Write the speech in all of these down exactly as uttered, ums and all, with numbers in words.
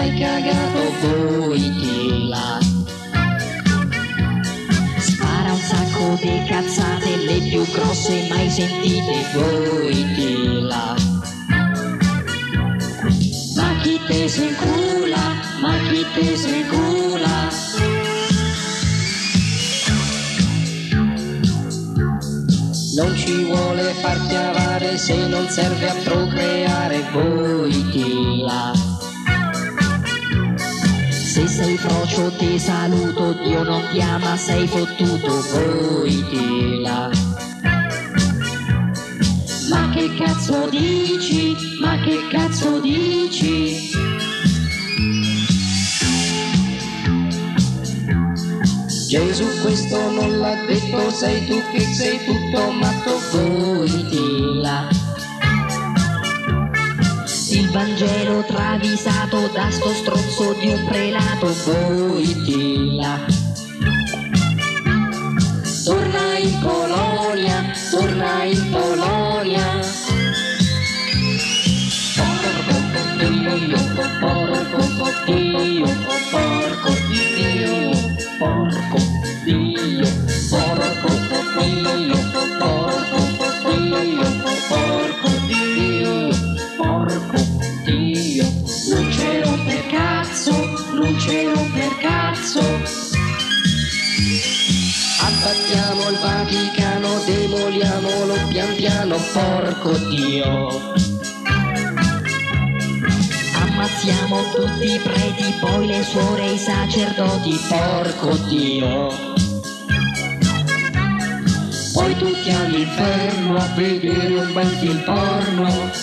mai cagato, Wojtyla. Spara un sacco di cazzate, le più grosse mai sentite, Wojtyla. Ma chi te se incula, ma chi te se incula. Non ci vuole far chiavare se non serve a procreare, Wojtyla. Se sei frocio ti saluto, Dio non ti ama, sei fottuto, Wojtyla. Ma che cazzo dici, ma che cazzo dici? Gesù questo non l'ha detto, sei tu che sei tutto matto, Wojtyla. Il Vangelo travisato da sto stronzo di un prelato, Wojtyla. Torna in Polonia, torna in Polonia. Porco Dio, porco Dio, porco Dio, porco Dio, porco Dio, porco Dio, porco Dio. Non c'è romper cazzo, non c'è romper cazzo. Abbattiamo il Vaticano, demoliamolo pian piano, porco Dio. Ammazziamo tutti i preti, poi le suore e i sacerdoti, porco Dio. Poi tutti all'inferno a vedere un bel film porno.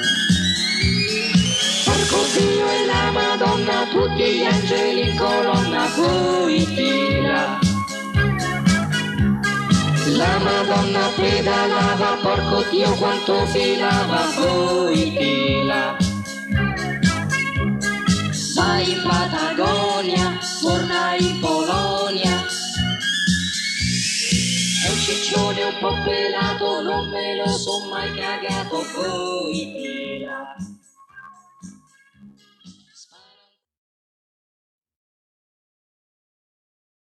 Porco Dio e la Madonna, tutti gli angeli in colonna, Wojtyla. La Madonna pedalava, porco Dio quanto filava, Wojtyla. Vai in Patagonia, torna in Polonia. È un ciccione un po' pelato, non me lo son mai cagato, Wojtyla.